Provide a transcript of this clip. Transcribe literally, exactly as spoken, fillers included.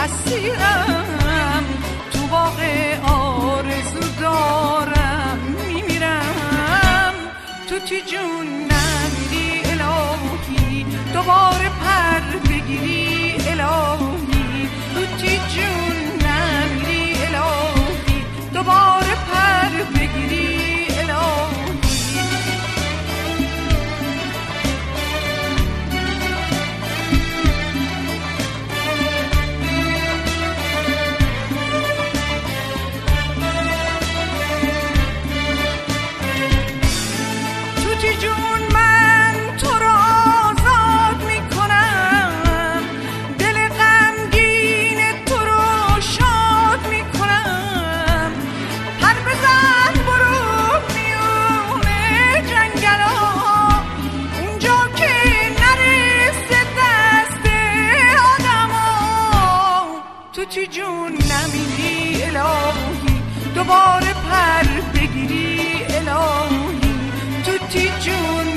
اسیرم، تو باغ آرزو دارم میمیرم. توتی جون نمیری الهی، دوباره پر بگیری الهی. توتی جون نمیری الهی، دوباره پر بگیری الهی. توتی جون من تو رو آزاد میکنم، دل غمگین تو رو شاد میکنم. پر بزن برو میونه جنگلا، اونجا که نرسه دست آدما. توتی جون نمیری الهی، دوباره پر بگیری الهی. توتی جون